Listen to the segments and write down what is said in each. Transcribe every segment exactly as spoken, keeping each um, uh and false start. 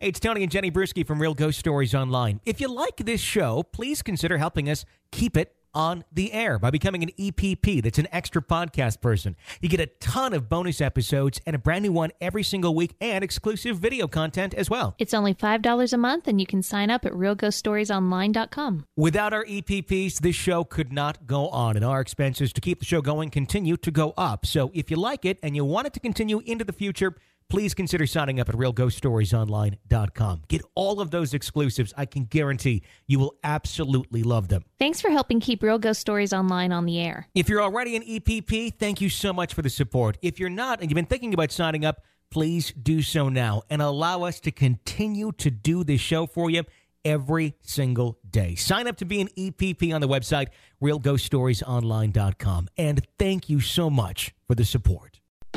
Hey, it's Tony and Jenny Bruschi from Real Ghost Stories Online. If you like this show, please consider helping us keep it on the air by becoming an E P P. That's an extra podcast person. You get a ton of bonus episodes and a brand new one every single week and exclusive video content as well. It's only five dollars a month and you can sign up at real ghost stories online dot com. Without our E P Ps, this show could not go on, and our expenses to keep the show going continue to go up. So if you like it and you want it to continue into the future, please consider signing up at real ghost stories online dot com. Get all of those exclusives. I can guarantee you will absolutely love them. Thanks for helping keep Real Ghost Stories Online on the air. If you're already an E P P, thank you so much for the support. If you're not and you've been thinking about signing up, please do so now and allow us to continue to do this show for you every single day. Sign up to be an E P P on the website, real ghost stories online dot com. And thank you so much for the support.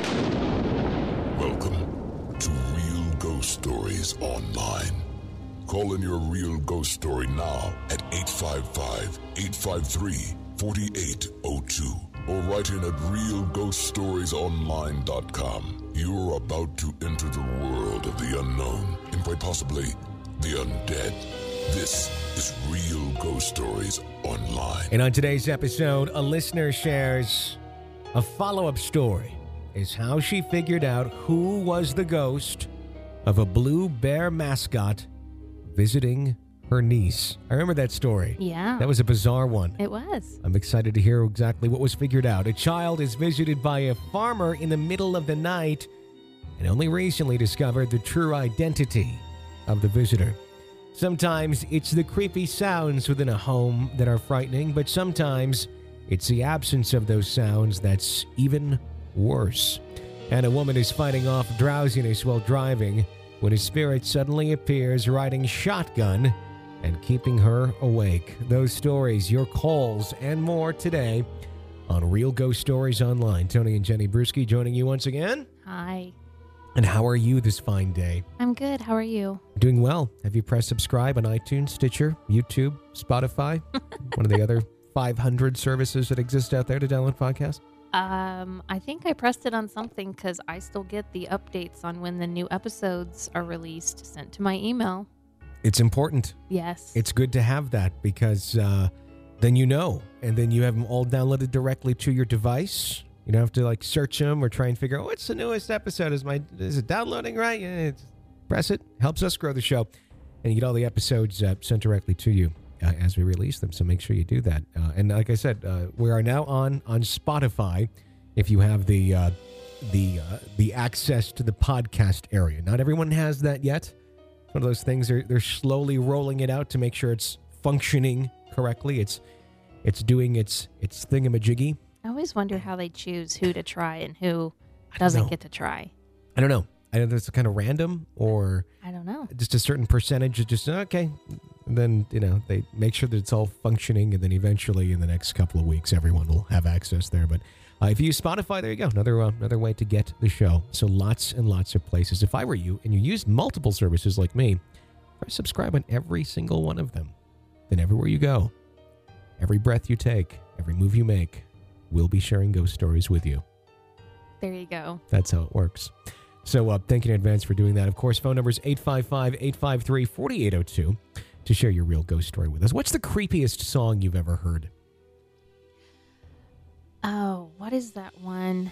Welcome to Real Ghost Stories Online. Call in your real ghost story now at eight five five, eight five three, four eight zero two or write in at real ghost stories online dot com. You are about to enter the world of the unknown and quite possibly the undead. This is Real Ghost Stories Online. And on today's episode, a listener shares a follow-up story. Is how she figured out who was the ghost of a blue bear mascot visiting her niece. I remember that story. Yeah. That was a bizarre one. It was. I'm excited to hear exactly what was figured out. A child is visited by a farmer in the middle of the night and only recently discovered the true identity of the visitor. Sometimes it's the creepy sounds within a home that are frightening, but sometimes it's the absence of those sounds that's even worse. And a woman is fighting off drowsiness while driving when a spirit suddenly appears riding shotgun and keeping her awake. Those stories, your calls, and more today on Real Ghost Stories Online. Tony and Jenny Bruschi joining you once again. Hi. And how are you this fine day? I'm good. How are you? Doing well. Have you pressed subscribe on iTunes, Stitcher, YouTube, Spotify? One of the other five hundred services that exist out there to download podcasts? Um, I think I pressed it on something because I still get the updates on when the new episodes are released sent to my email. It's important. Yes. It's good to have that because uh, then you know, and then you have them all downloaded directly to your device. You don't have to like search them or try and figure out what's the newest episode. Is my is it downloading right? Yeah, it's, press it. Helps us grow the show, and you get all the episodes uh, sent directly to you uh, as we release them. So make sure you do that. Uh, and like I said, uh, we are now on on Spotify. If you have the uh, the uh, the access to the podcast area, not everyone has that yet. It's one of those things. They're they're slowly rolling it out to make sure it's functioning correctly. It's it's doing its its thingamajiggy. I always wonder how they choose who to try and who doesn't get to try. I don't know. I don't know if it's kind of random or I don't know. Just a certain percentage is just, okay. And then, you know, they make sure that it's all functioning. And then eventually in the next couple of weeks, everyone will have access there. But uh, if you use Spotify, there you go. Another, uh, another way to get the show. So lots and lots of places. If I were you and you used multiple services like me, press subscribe on every single one of them. Then everywhere you go, every breath you take, every move you make, we'll be sharing ghost stories with you. There you go. That's how it works. So uh, thank you in advance for doing that. Of course, phone number is eight five five, eight five three, four eight zero two to share your real ghost story with us. What's the creepiest song you've ever heard? Oh, what is that one?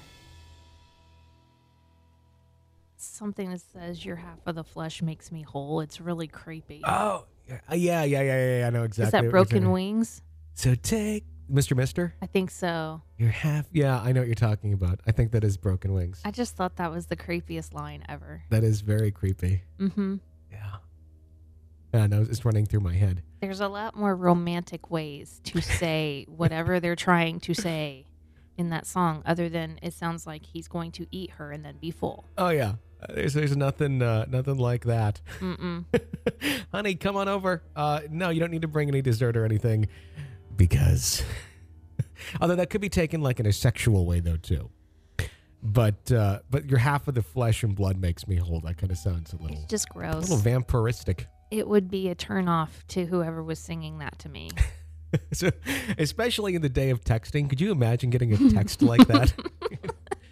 Something that says your half of the flesh makes me whole. It's really creepy. Oh, yeah, yeah, yeah, yeah. yeah I know exactly. Is that Broken Wings? So take... Mister Mister? I think so. You're half... Yeah, I know what you're talking about. I think that is Broken Wings. I just thought that was the creepiest line ever. That is very creepy. Mm-hmm. Yeah. Yeah, no, it's running through my head. There's a lot more romantic ways to say whatever they're trying to say in that song, other than it sounds like he's going to eat her and then be full. Oh, yeah. There's there's nothing uh, nothing like that. Mm-mm. Honey, come on over. Uh, no, you don't need to bring any dessert or anything. Because, although that could be taken like in a sexual way though too, but uh, but your half of the flesh and blood makes me whole. That kind of sounds a little It's just gross. a little vampiristic. It would be a turnoff to whoever was singing that to me. So, especially in the day of texting, could you imagine getting a text like that? One thing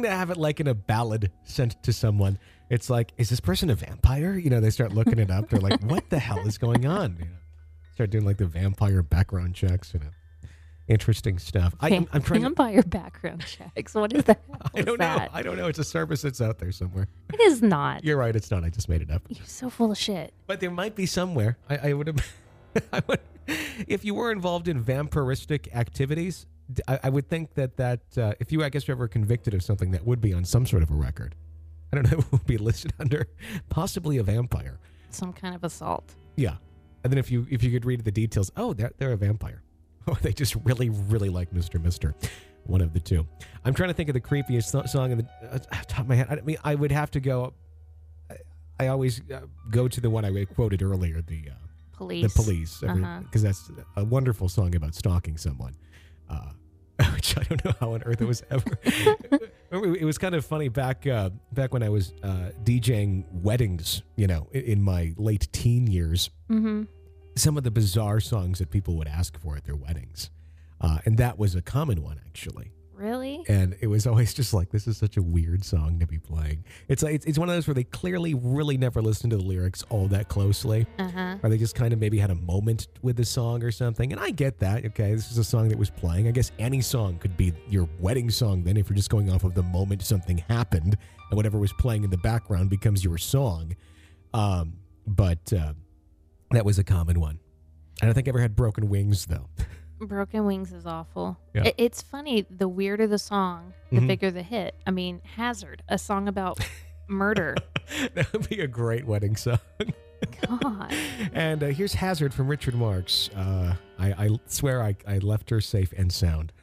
thing to have it like in a ballad sent to someone. It's like, is this person a vampire? You know, they start looking it up. They're like, what the hell is going on? You know, start doing like the vampire background checks, you know. Interesting stuff. I, I'm, I'm trying Vampire to, background checks. What is that? I don't What's know. that? I don't know. It's a service that's out there somewhere. It is not. You're right. It's not. I just made it up. You're so full of shit. But there might be somewhere. I, I would have. I would, if you were involved in vampiristic activities, I, I would think that that uh, if you, I guess, were ever convicted of something, that would be on some sort of a record. I don't know. It would be listed under possibly a vampire. Some kind of assault. Yeah, and then if you if you could read the details, oh, they're they're a vampire. Or they just really, really like Mister Mister. One of the two. I'm trying to think of the creepiest th- song in the uh, top of my head. I mean, I would have to go. I, I always uh, go to the one I quoted earlier, the uh, Police. the Police, because Uh-huh. that's a wonderful song about stalking someone. Uh, which I don't know how on earth it was ever. It was kind of funny back uh, back when I was uh, DJing weddings. You know, in, in my late teen years. Mm-hmm. Some of the bizarre songs that people would ask for at their weddings. Uh, and that was a common one, actually. Really? And it was always just like, this is such a weird song to be playing. It's like it's, it's one of those where they clearly really never listened to the lyrics all that closely. Uh-huh. Or they just kind of maybe had a moment with the song or something. And I get that. Okay, this is a song that was playing. I guess any song could be your wedding song then if you're just going off of the moment something happened and whatever was playing in the background becomes your song. Um, but... Uh, That was a common one. I don't think I ever had Broken Wings, though. Broken Wings is awful. Yeah. It, it's funny. The weirder the song, the Mhm. bigger the hit. I mean, Hazard, a song about murder. That would be a great wedding song. God. And uh, here's Hazard from Richard Marx. Uh, I, I swear I, I left her safe and sound.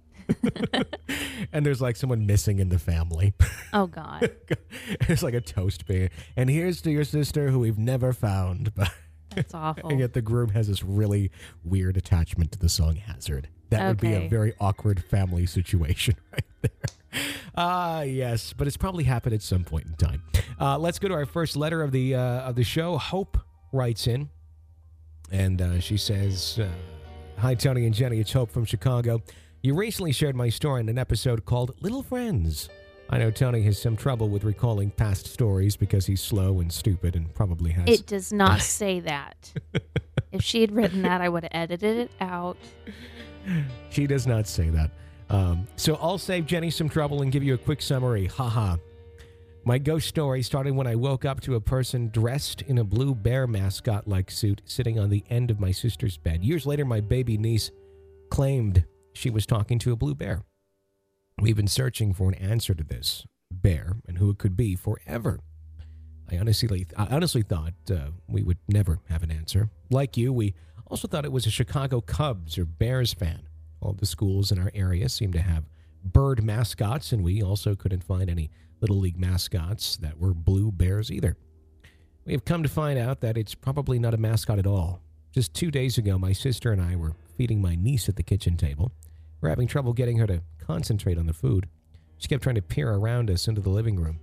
And there's like someone missing in the family. Oh, God. It's like a toast being. And here's to your sister who we've never found. But That's awful. and yet the groom has this really weird attachment to the song Hazard. That would be a Okay. very awkward family situation right there. Ah, yes, but it's probably happened at some point in time. Uh, let's go to our first letter of the uh, of the show. Hope writes in, and uh, she says, uh, "Hi, Tony and Jenny. It's Hope from Chicago. You recently shared my story in an episode called Little Friends. I know Tony has some trouble with recalling past stories because he's slow and stupid and probably has... It does not say that. If she had written that, I would have edited it out. She does not say that. Um, so I'll save Jenny some trouble and give you a quick summary. Haha. My ghost story started when I woke up to a person dressed in a blue bear mascot-like suit sitting on the end of my sister's bed. Years later, my baby niece claimed she was talking to a blue bear. We've been searching for an answer to this bear and who it could be forever. I honestly, I honestly thought uh, we would never have an answer. Like you, we also thought it was a Chicago Cubs or Bears fan. All the schools in our area seem to have bird mascots, and we also couldn't find any Little League mascots that were blue bears either. We have come to find out that it's probably not a mascot at all. Just two days ago, my sister and I were feeding my niece at the kitchen table. We're having trouble getting her to concentrate on the food. She kept trying to peer around us into the living room.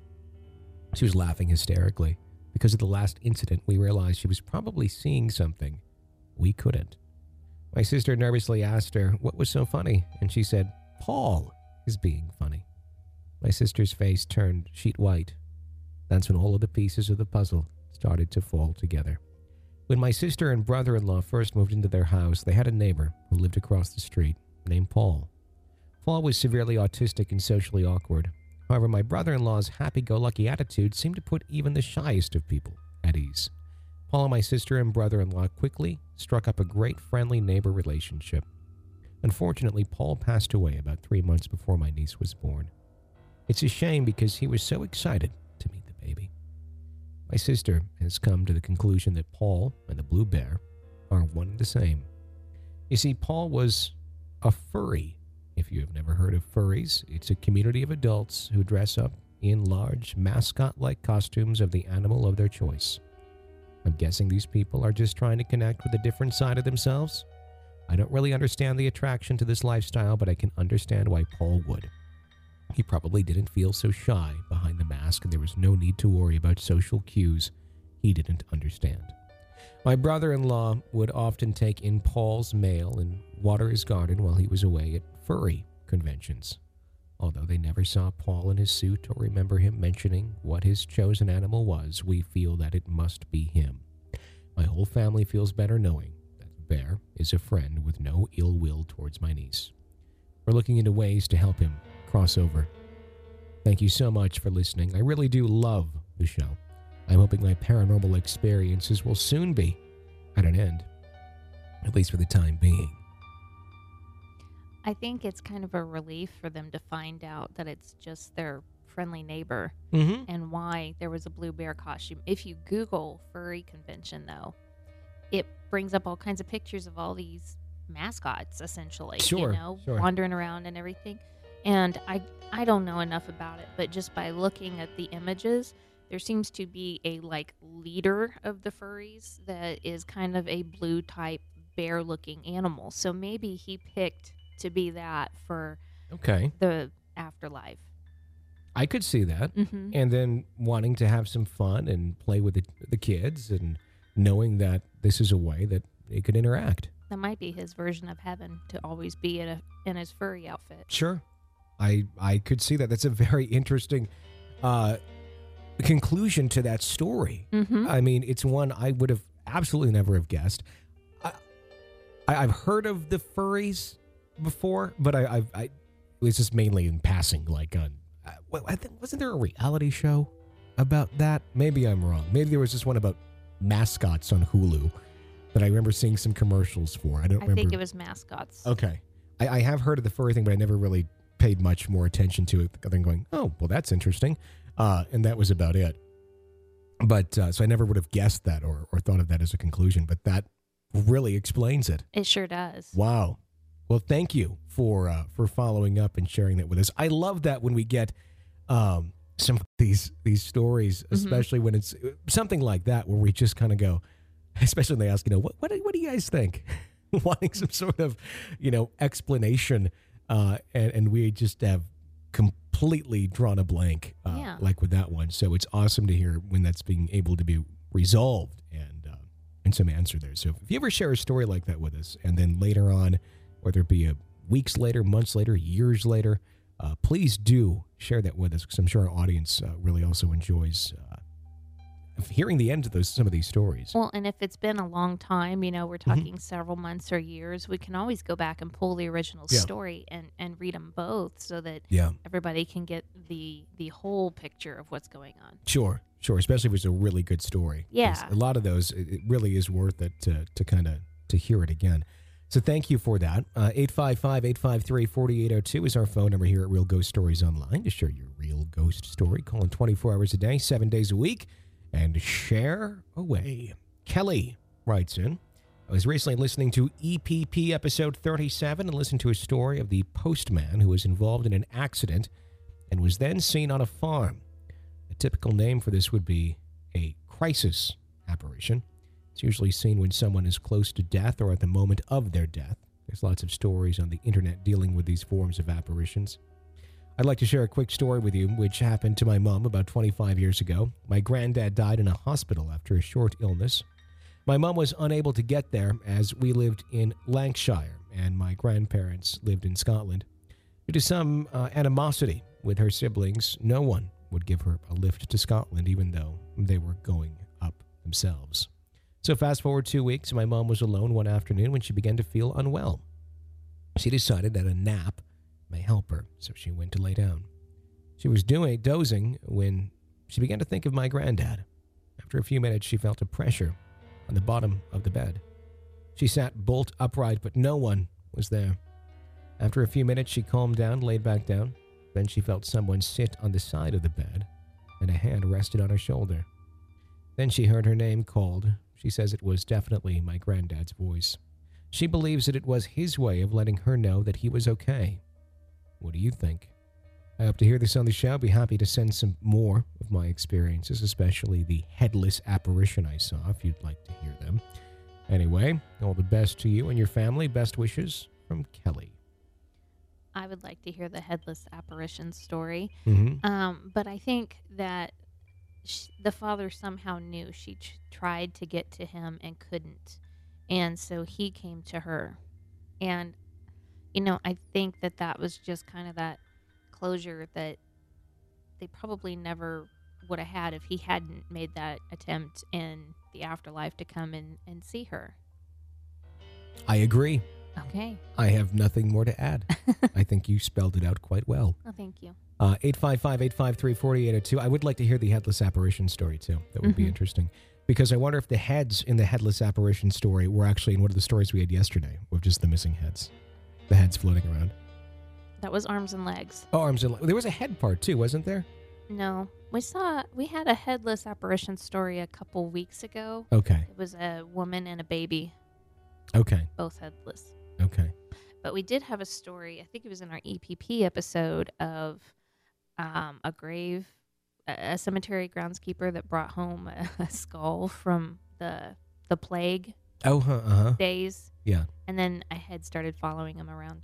She was laughing hysterically. Because of the last incident, we realized she was probably seeing something we couldn't. My sister nervously asked her what was so funny, and she said, "Paul is being funny." My sister's face turned sheet white. That's when all of the pieces of the puzzle started to fall together. When my sister and brother-in-law first moved into their house, they had a neighbor who lived across the street named Paul. Paul was severely autistic and socially awkward. However, my brother-in-law's happy-go-lucky attitude seemed to put even the shyest of people at ease. Paul and my sister and brother-in-law quickly struck up a great friendly neighbor relationship. Unfortunately, Paul passed away about three months before my niece was born. It's a shame because he was so excited to meet the baby. My sister has come to the conclusion that Paul and the blue bear are one and the same. You see, Paul was a furry. If you have never heard of furries, it's a community of adults who dress up in large mascot-like costumes of the animal of their choice. I'm guessing these people are just trying to connect with a different side of themselves. I don't really understand the attraction to this lifestyle, but I can understand why Paul would. He probably didn't feel so shy behind the mask, and there was no need to worry about social cues he didn't understand. My brother-in-law would often take in Paul's mail and water his garden while he was away at furry conventions. Although they never saw Paul in his suit or remember him mentioning what his chosen animal was, we feel that it must be him. My whole family feels better knowing that Bear is a friend with no ill will towards my niece. We're looking into ways to help him cross over. Thank you so much for listening. I really do love the show. I'm hoping my paranormal experiences will soon be at an end, at least for the time being. I think it's kind of a relief for them to find out that it's just their friendly neighbor Mm-hmm. and why there was a blue bear costume. If you Google furry convention, though, it brings up all kinds of pictures of all these mascots, essentially, Sure, you know, sure. wandering around and everything. And I, I don't know enough about it, but just by looking at the images, there seems to be a, like, leader of the furries that is kind of a blue type bear-looking animal. So maybe he picked to be that for Okay. the afterlife. I could see that. Mm-hmm. And then wanting to have some fun and play with the, the kids and knowing that this is a way that they could interact. That might be his version of heaven, to always be in a in his furry outfit. Sure. I I could see that. That's a very interesting uh, conclusion to that story. Mm-hmm. I mean, it's one I would have absolutely never have guessed. I, I, I've heard of the furries before, but I, I've, I it was just mainly in passing. Like on, uh, well, I think wasn't there a reality show about that? Maybe I'm wrong. Maybe there was just one about mascots on Hulu that I remember seeing some commercials for. I don't I remember. think it was mascots. Okay, I, I have heard of the furry thing, but I never really paid much more attention to it other than going, oh, well, that's interesting. Uh, and that was about it. But uh, so I never would have guessed that or, or thought of that as a conclusion, but that really explains it. It sure does. Wow. Well, thank you for uh, for following up and sharing that with us. I love that when we get um, some of these these stories, especially when it's something like that, where we just kind of go, especially when they ask, you know, what what, do- what do you guys think? Wanting some sort of, you know, explanation, uh, and, and we just have completely drawn a blank, uh, Yeah. like with that one. So it's awesome to hear when that's being able to be resolved and uh, and some answer there. So if you ever share a story like that with us, and then later on, whether it be a weeks later, months later, years later, uh, please do share that with us, because I'm sure our audience uh, really also enjoys uh, hearing the end of those some of these stories. Well, and if it's been a long time, you know, we're talking several months or years, we can always go back and pull the original Yeah. story and, and read them both so that Yeah, everybody can get the the whole picture of what's going on. sure, sure. Especially if it's a really good story. 'Cause Yeah. a lot of those, it it really is worth it to to kind of to hear it again. So thank you for that. Uh, eight five five, eight five three, four eight zero two is our phone number here at Real Ghost Stories Online to share your real ghost story. Call in twenty-four hours a day, seven days a week, and share away. Kelly writes in, I was recently listening to E P P episode thirty-seven and listened to a story of the postman who was involved in an accident and was then seen on a farm. A typical name for this would be a crisis apparition. It's usually seen when someone is close to death or at the moment of their death. There's lots of stories on the internet dealing with these forms of apparitions. I'd like to share a quick story with you, which happened to my mom about twenty-five years ago. My granddad died in a hospital after a short illness. My mom was unable to get there as we lived in Lancashire and my grandparents lived in Scotland. Due to some uh, animosity with her siblings, no one would give her a lift to Scotland, even though they were going up themselves. So fast forward two weeks, my mom was alone one afternoon when she began to feel unwell. She decided that a nap may help her, so she went to lay down. She was doing dozing when she began to think of my granddad. After a few minutes, she felt a pressure on the bottom of the bed. She sat bolt upright, but no one was there. After a few minutes, she calmed down, laid back down. Then she felt someone sit on the side of the bed, and a hand rested on her shoulder. Then she heard her name called. She says it was definitely my granddad's voice. She believes that it was his way of letting her know that he was okay. What do you think? I hope to hear this on the show. I'll be happy to send some more of my experiences, especially the headless apparition I saw, if you'd like to hear them. Anyway, all the best to you and your family. Best wishes from Kelly. I would like to hear the headless apparition story. Mm-hmm. Um, but I think that sh- the father somehow knew she ch- tried to get to him and couldn't. And so he came to her. And, you know, I think that that was just kind of that closure that they probably never would have had if he hadn't made that attempt in the afterlife to come and, and see her. I agree. Okay. I have nothing more to add. I think you spelled it out quite well. Oh, thank you. Uh, eight five five, eight five three, four eight zero two. I would like to hear the headless apparition story, too. That would mm-hmm. be interesting. Because I wonder if the heads in the headless apparition story were actually in one of the stories we had yesterday, with just the missing heads. The heads floating around. That was arms and legs. Oh, arms and legs. There was a head part, too, wasn't there? No. We saw, we had a headless apparition story a couple weeks ago. Okay. It was a woman and a baby. Okay. Both headless. Okay. But we did have a story, I think it was in our E P P episode, of um, a grave, a, a cemetery groundskeeper that brought home a, a skull from the the plague oh, huh, uh-huh. days. Yeah. And then a head started following him around.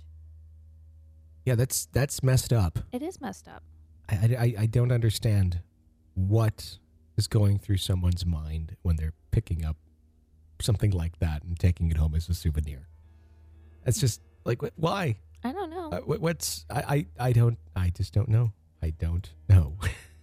Yeah, that's that's messed up. It is messed up. I, I, I don't understand what is going through someone's mind when they're picking up something like that and taking it home as a souvenir. It's just like, why? I don't know. Uh, what's I, I I don't I just don't know. I don't know.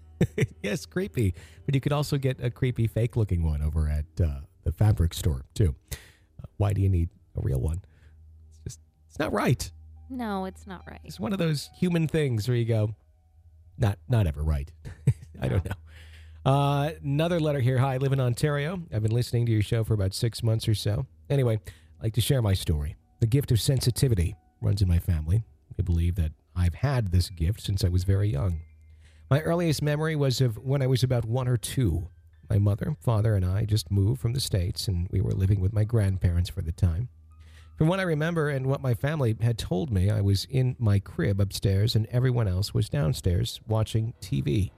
Yes, creepy, but you could also get a creepy fake looking one over at uh, the fabric store too. Uh, why do you need a real one? It's just it's not right. No, it's not right. It's one of those human things where you go, not not ever right. I don't know. Uh, another letter here. Hi, I live in Ontario. I've been listening to your show for about six months or so. Anyway, I'd like to share my story. The gift of sensitivity runs in my family. We believe that I've had this gift since I was very young. My earliest memory was of when I was about one or two. My mother, father, and I just moved from the States, and we were living with my grandparents for the time. From what I remember and what my family had told me, I was in my crib upstairs, and everyone else was downstairs watching T V.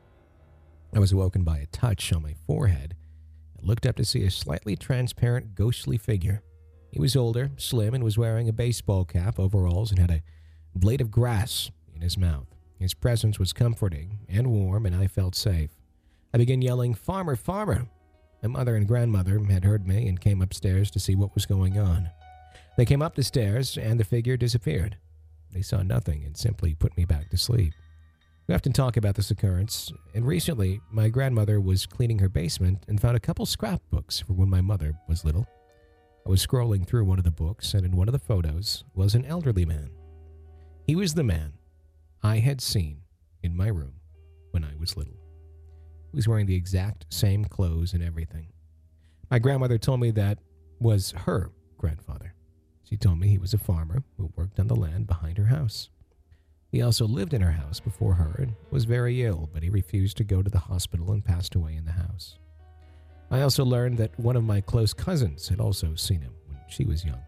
I was awoken by a touch on my forehead and looked up to see a slightly transparent, ghostly figure. He was older, slim, and was wearing a baseball cap, overalls, and had a blade of grass in his mouth. His presence was comforting and warm, and I felt safe. I began yelling, "Farmer, farmer!" My mother and grandmother had heard me and came upstairs to see what was going on. They came up the stairs, and the figure disappeared. They saw nothing and simply put me back to sleep. We often talk about this occurrence, and recently my grandmother was cleaning her basement and found a couple scrapbooks from when my mother was little. I was scrolling through one of the books, and in one of the photos was an elderly man. He was the man I had seen in my room when I was little. He was wearing the exact same clothes and everything. My grandmother told me that was her grandfather. She told me he was a farmer who worked on the land behind her house. He also lived in her house before her and was very ill, but he refused to go to the hospital and passed away in the house. I also learned that one of my close cousins had also seen him when she was young.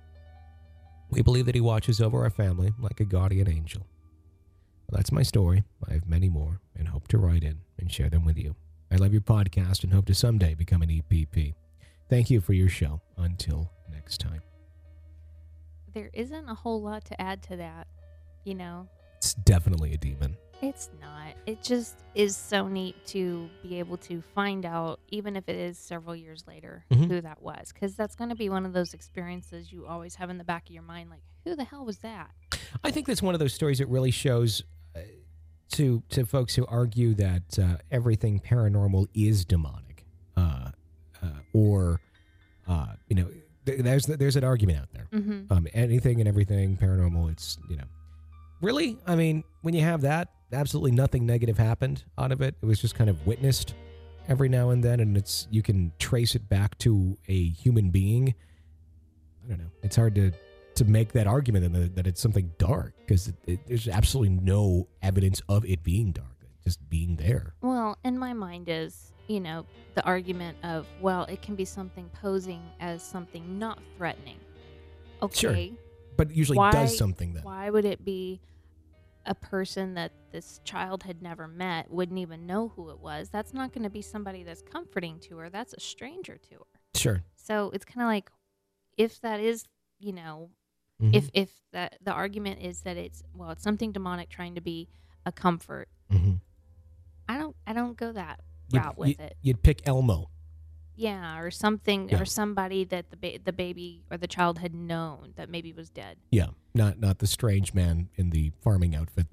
We believe that he watches over our family like a guardian angel. Well, that's my story. I have many more and hope to write in and share them with you. I love your podcast and hope to someday become an E P P. Thank you for your show. Until next time. There isn't a whole lot to add to that, you know. It's definitely a demon. It's not. It just is so neat to be able to find out, even if it is several years later, mm-hmm. who that was. Because that's going to be one of those experiences you always have in the back of your mind, like, who the hell was that? I think that's one of those stories that really shows uh, to to folks who argue that uh, everything paranormal is demonic. Uh, uh, or, uh, you know, th- there's there's an argument out there. Mm-hmm. Um, anything and everything paranormal, it's, you know. Really? I mean, when you have that, absolutely nothing negative happened out of it. It was just kind of witnessed every now and then, and it's you can trace it back to a human being. I don't know. It's hard to, to make that argument that, that it's something dark, because it, it, there's absolutely no evidence of it being dark, just being there. Well, and my mind is, you know, the argument of, well, it can be something posing as something not threatening. Okay. Sure. But it usually why, does something then. Why would it be a person that this child had never met, wouldn't even know who it was? That's not going to be somebody that's comforting to her. That's a stranger to her. Sure. So it's kind of like, if that is, you know, mm-hmm. if if that the argument is that it's, well, it's something demonic trying to be a comfort. Mm-hmm. I don't I don't go that you'd, route with you, it. You'd pick Elmo. Yeah, or something, yeah. or somebody that the ba- the baby or the child had known that maybe was dead. Yeah, not not the strange man in the farming outfit that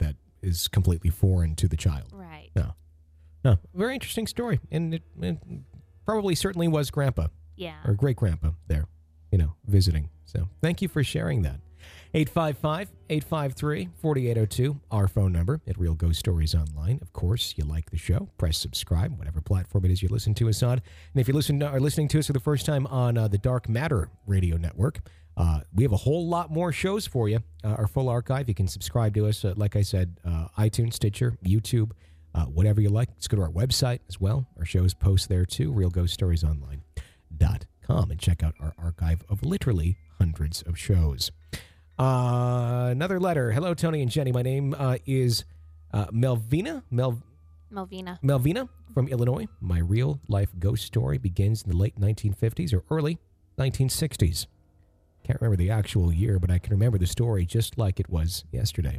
is completely foreign to the child. Right. No. No. Very interesting story. And it, it probably certainly was Grandpa Yeah. or great-grandpa there, you know, visiting. So thank you for sharing that. eight five five, eight five three, four eight zero two, our phone number at Real Ghost Stories Online. Of course, you like the show, press subscribe, whatever platform it is you listen to us on. And if you listen are listening to us for the first time on uh, the Dark Matter Radio Network, uh, we have a whole lot more shows for you. Uh, our full archive, you can subscribe to us, uh, like I said, uh, iTunes, Stitcher, YouTube, uh, whatever you like. Let's go to our website as well. Our shows post there too, real ghost stories online dot com, and check out our archive of literally hundreds of shows. Uh, another letter. Hello, Tony and Jenny. My name uh, is uh, Melvina. Mel- Melvina. Melvina from Illinois. My real life ghost story begins in the late nineteen fifties or early nineteen sixties. Can't remember the actual year, but I can remember the story just like it was yesterday.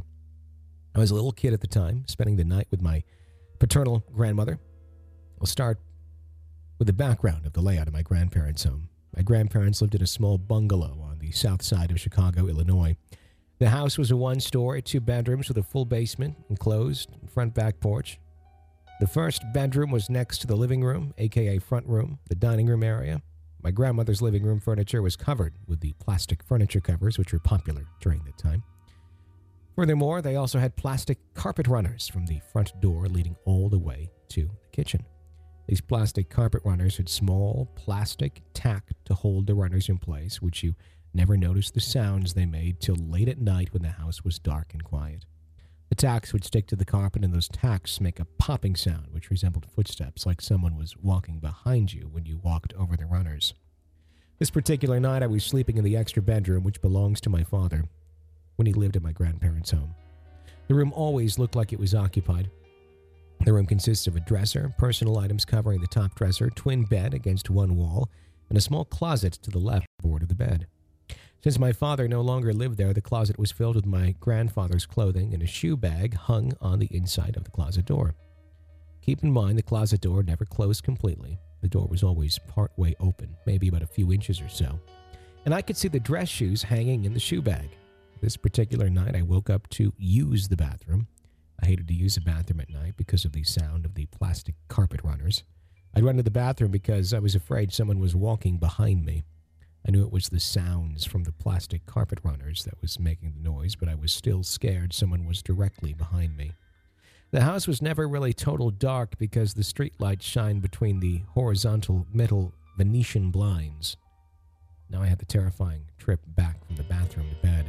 I was a little kid at the time, spending the night with my paternal grandmother. I'll start with the background of the layout of my grandparents' home. My grandparents lived in a small bungalow on the south side of Chicago, Illinois. The house was a one-story, two bedrooms with a full basement, enclosed, front back porch. The first bedroom was next to the living room, aka front room, the dining room area. My grandmother's living room furniture was covered with the plastic furniture covers, which were popular during that time. Furthermore, they also had plastic carpet runners from the front door leading all the way to the kitchen. These plastic carpet runners had small plastic tack to hold the runners in place, which you never noticed the sounds they made till late at night when the house was dark and quiet. The tacks would stick to the carpet, and those tacks make a popping sound, which resembled footsteps, like someone was walking behind you when you walked over the runners. This particular night, I was sleeping in the extra bedroom, which belongs to my father, when he lived at my grandparents' home. The room always looked like it was occupied. The room consists of a dresser, personal items covering the top dresser, twin bed against one wall, and a small closet to the left board of the bed. Since my father no longer lived there, the closet was filled with my grandfather's clothing, and a shoe bag hung on the inside of the closet door. Keep in mind the closet door never closed completely. The door was always partway open, maybe about a few inches or so, and I could see the dress shoes hanging in the shoe bag. This particular night, I woke up to use the bathroom. I hated to use the bathroom at night because of the sound of the plastic carpet runners. I'd run to the bathroom because I was afraid someone was walking behind me. I knew it was the sounds from the plastic carpet runners that was making the noise, but I was still scared someone was directly behind me. The house was never really total dark because the streetlights shined between the horizontal metal Venetian blinds. Now I had the terrifying trip back from the bathroom to bed.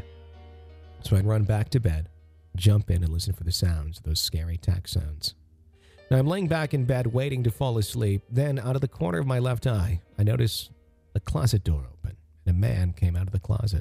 So I'd run back to bed, jump in and listen for the sounds, those scary tack sounds. Now I'm laying back in bed waiting to fall asleep. Then out of the corner of my left eye, I noticed the closet door open and a man came out of the closet.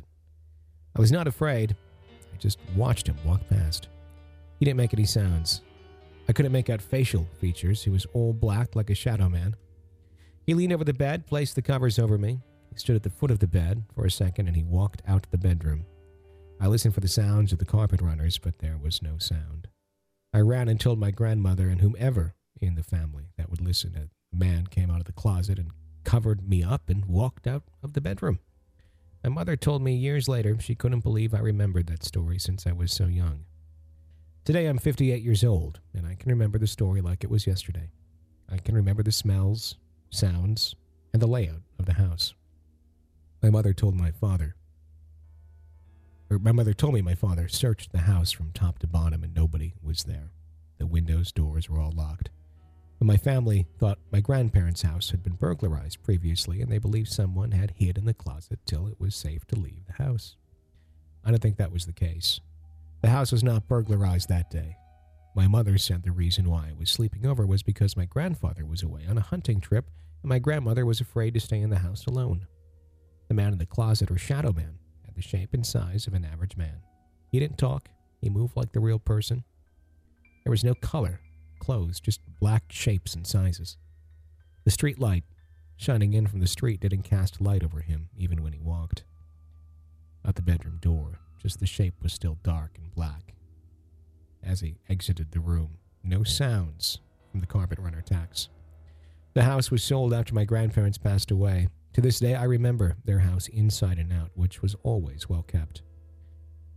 I was not afraid. I just watched him walk past. He didn't make any sounds. I couldn't make out facial features. He was all black like a shadow man. He leaned over the bed, placed the covers over me. He stood at the foot of the bed for a second and he walked out to the bedroom. I listened for the sounds of the carpet runners, but there was no sound. I ran and told my grandmother and whomever in the family that would listen. A man came out of the closet and covered me up and walked out of the bedroom. My mother told me years later she couldn't believe I remembered that story since I was so young. Today I'm fifty-eight years old, and I can remember the story like it was yesterday. I can remember the smells, sounds, and the layout of the house. My mother told my father Or my mother told me my father searched the house from top to bottom and nobody was there. The windows, doors were all locked. But my family thought my grandparents' house had been burglarized previously and they believed someone had hid in the closet till it was safe to leave the house. I don't think that was the case. The house was not burglarized that day. My mother said the reason why I was sleeping over was because my grandfather was away on a hunting trip and my grandmother was afraid to stay in the house alone. The man in the closet, or shadow man, the shape and size of an average man. He didn't talk. He moved like the real person. There was no color, clothes, just black shapes and sizes. The street light shining in from the street didn't cast light over him, even when he walked. Out the bedroom door, just the shape was still dark and black. As he exited the room, no sounds from the carpet runner tacks. The house was sold after my grandparents passed away. To this day, I remember their house inside and out, which was always well kept.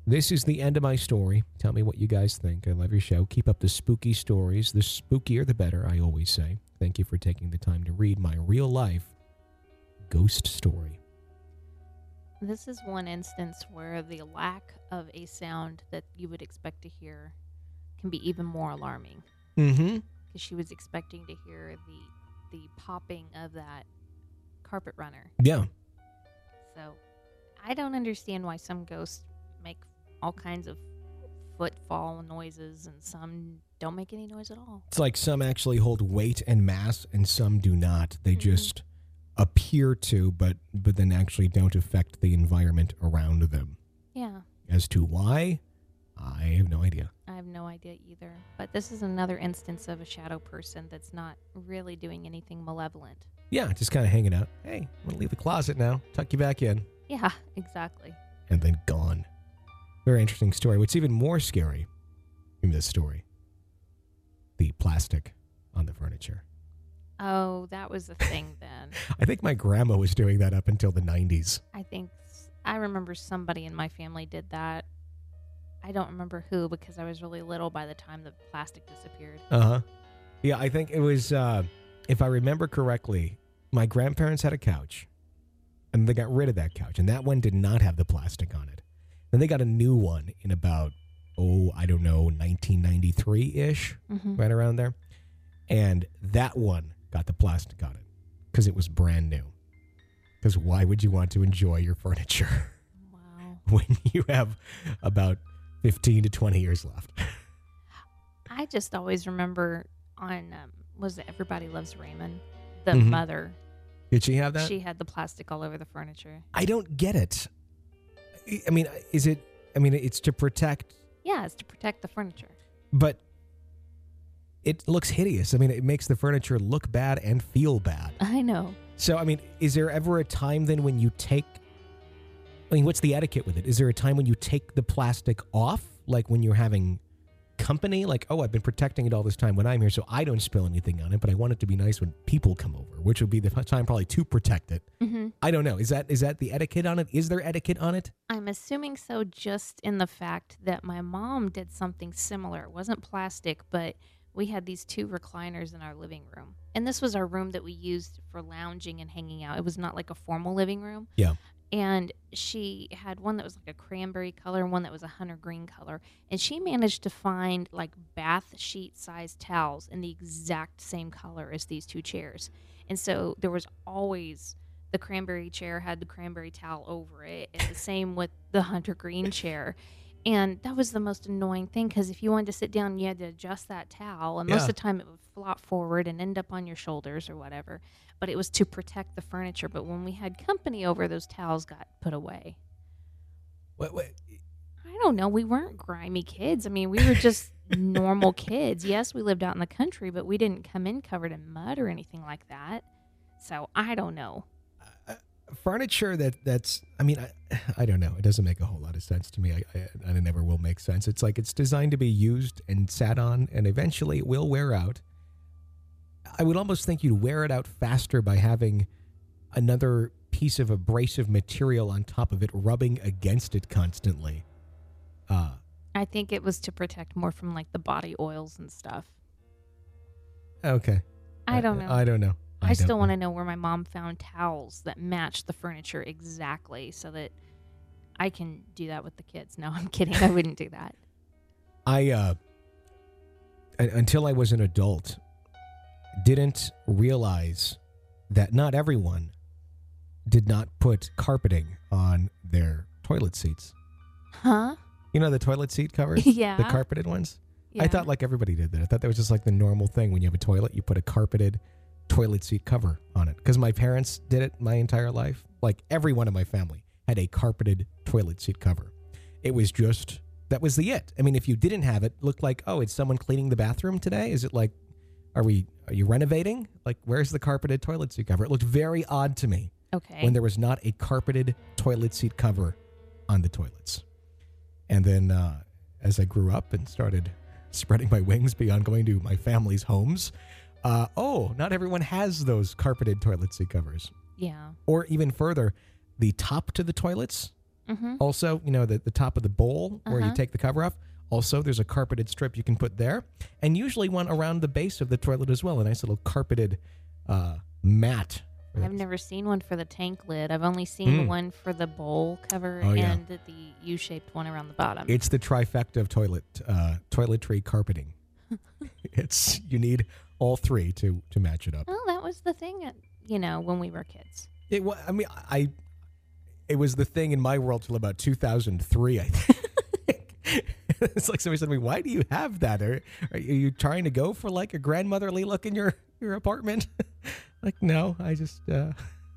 This is the end of my story. Tell me what you guys think. I love your show. Keep up the spooky stories. The spookier, the better, I always say. Thank you for taking the time to read my real-life ghost story. This is one instance where the lack of a sound that you would expect to hear can be even more alarming. Mm-hmm. Because she was expecting to hear the the popping of that carpet runner. Yeah. So I don't understand why some ghosts make all kinds of footfall noises and some don't make any noise at all. It's like some actually hold weight and mass and some do not. They Mhm. just appear to, but but then actually don't affect the environment around them. Yeah. As to why, I have no idea. I have no idea either. But this is another instance of a shadow person that's not really doing anything malevolent. Yeah, just kind of hanging out. Hey, I'm going to leave the closet now. Tuck you back in. Yeah, exactly. And then gone. Very interesting story. What's even more scary in this story, the plastic on the furniture. Oh, that was a thing then. I think my grandma was doing that up until the nineties. I think s- I remember somebody in my family did that. I don't remember who because I was really little by the time the plastic disappeared. Uh-huh. Yeah, I think it was, uh, if I remember correctly, my grandparents had a couch, and they got rid of that couch, and that one did not have the plastic on it. Then they got a new one in about, oh, I don't know, nineteen ninety-three-ish, Mm-hmm. right around there. And that one got the plastic on it because it was brand new. Because why would you want to enjoy your furniture Wow. when you have about fifteen to twenty years left? I just always remember on, um, was it Everybody Loves Raymond? The Mhm. mother, Did she have that? she had the plastic all over the furniture. I don't get it. I- I mean, is it, I mean, it's to protect, Yeah, it's to protect the furniture. but it looks hideous. I mean, it makes the furniture look bad and feel bad. I know. So, I mean, is there ever a time then when you take, I mean, what's the etiquette with it? Is there a time when you take the plastic off? Like when you're having company? Like, oh, I've been protecting it all this time when I'm here, so I don't spill anything on it, but I want it to be nice when people come over, which would be the time probably to protect it. Mm-hmm. I don't know. Is that is that the etiquette on it? Is there etiquette on it? I'm assuming so just in the fact that my mom did something similar. It wasn't plastic, but we had these two recliners in our living room. And this was our room that we used for lounging and hanging out. It was not like a formal living room. Yeah. And she had one that was like a cranberry color and one that was a hunter green color. And she managed to find like bath sheet sized towels in the exact same color as these two chairs. And so there was always the cranberry chair had the cranberry towel over it, and the same with the hunter green chair. And that was the most annoying thing because if you wanted to sit down, you had to adjust that towel. And most Yeah. of the time it would flop forward and end up on your shoulders or whatever. But it was to protect the furniture. But when we had company over, those towels got put away. What, what, I don't know. We weren't grimy kids. I mean, we were just normal kids. Yes, we lived out in the country, but we didn't come in covered in mud or anything like that. So I don't know. furniture that that's I mean I, I don't know, it doesn't make a whole lot of sense to me. I, I and it never will make sense. It's like it's designed to be used and sat on, and eventually it will wear out. I would almost think you'd wear it out faster by having another piece of abrasive material on top of it rubbing against it constantly. uh I think it was to protect more from like the body oils and stuff. okay I don't know. I, I don't know I, I still don't want know. to know where my mom found towels that matched the furniture exactly so that I can do that with the kids. No, I'm kidding. I wouldn't do that. I uh un- until I was an adult didn't realize that not everyone did not put carpeting on their toilet seats. Huh? You know the toilet seat covers? Yeah. The carpeted ones? Yeah. I thought like everybody did that. I thought that was just like the normal thing. When you have a toilet, you put a carpeted toilet seat cover on it. Because my parents did it my entire life. Like everyone in my family had a carpeted toilet seat cover. It was just, that was the it. I mean, if you didn't have it, it looked like, oh, is someone cleaning the bathroom today? Is it like, are we, are you renovating? Like, where's the carpeted toilet seat cover? It looked very odd to me Okay. when there was not a carpeted toilet seat cover on the toilets. And then uh, as I grew up and started spreading my wings beyond going to my family's homes, uh, oh, not everyone has those carpeted toilet seat covers. Yeah. Or even further, the top to the toilets Mm-hmm. Also, you know, the, the top of the bowl where you Uh-huh. take the cover off. Also, there's a carpeted strip you can put there. And usually one around the base of the toilet as well. A nice little carpeted uh, mat. I've never seen one for the tank lid. I've only seen Mm. one for the bowl cover Oh, yeah. and the, the U-shaped one around the bottom. It's the trifecta of toilet uh, toiletry carpeting. It's you need all three to to match it up. Well, that was the thing, at, you know, when we were kids. It wa- I mean, I it was the thing in my world till about two thousand three, I think. It's like somebody said to me, "Why do you have that? Are, are you trying to go for like a grandmotherly look in your your apartment?" Like, no, I just uh,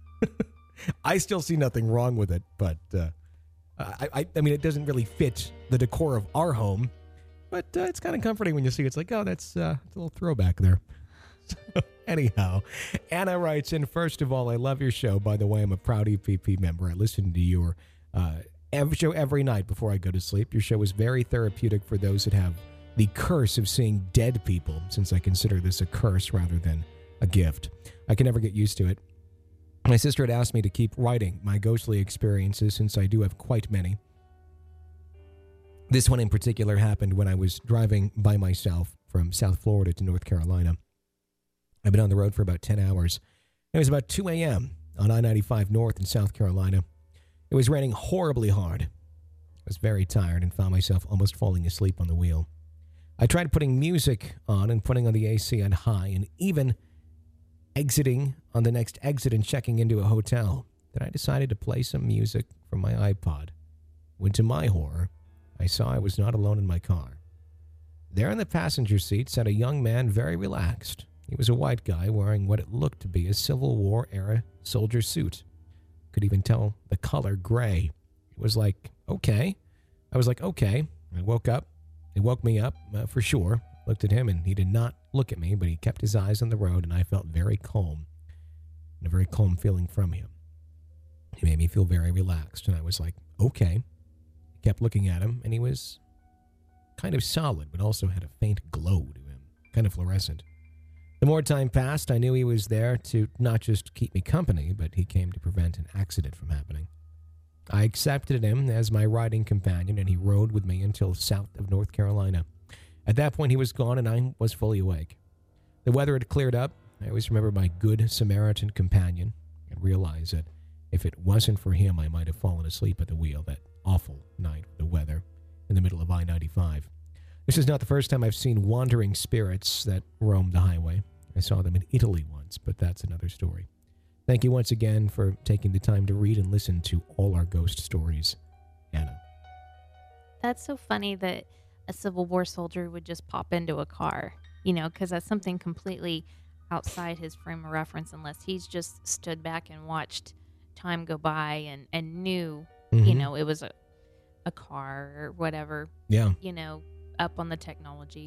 I still see nothing wrong with it, but uh, I, I I mean, it doesn't really fit the decor of our home, but uh, it's kind of comforting when you see it. It's like, oh, that's uh, a little throwback there. So, anyhow, Anna writes in, first of all, I love your show. By the way, I'm a proud E P P member. I listen to your uh, every show every night before I go to sleep. Your show is very therapeutic for those that have the curse of seeing dead people, since I consider this a curse rather than a gift. I can never get used to it. My sister had asked me to keep writing my ghostly experiences since I do have quite many. This one in particular happened when I was driving by myself from South Florida to North Carolina. I've been on the road for about ten hours. It was about two a.m. on I ninety-five North in South Carolina. It was raining horribly hard. I was very tired and found myself almost falling asleep on the wheel. I tried putting music on and putting on the A C on high and even exiting on the next exit and checking into a hotel. Then I decided to play some music from my iPod. When to my horror, I saw I was not alone in my car. There in the passenger seat sat a young man very relaxed. He was a white guy wearing what it looked to be a Civil War era soldier suit. Could even tell the color gray. It was like, okay. I was like, okay. I woke up. He woke me up uh, for sure. Looked at him and he did not look at me, but he kept his eyes on the road and I felt very calm. And a very calm feeling from him. He made me feel very relaxed and I was like, okay. I kept looking at him and he was kind of solid, but also had a faint glow to him, kind of fluorescent. The more time passed, I knew he was there to not just keep me company, but he came to prevent an accident from happening. I accepted him as my riding companion, and he rode with me until south of North Carolina. At that point, he was gone, and I was fully awake. The weather had cleared up. I always remember my good Samaritan companion and realized that if it wasn't for him, I might have fallen asleep at the wheel that awful night with the weather in the middle of I ninety-five. This is not the first time I've seen wandering spirits that roam the highway. I saw them in Italy once, but that's another story. Thank you once again for taking the time to read and listen to all our ghost stories, Anna. That's so funny that a Civil War soldier would just pop into a car, you know, because that's something completely outside his frame of reference, unless he's just stood back and watched time go by and, and knew, Mm-hmm. you know, it was a, a car or whatever, Yeah. you know, up on the technology.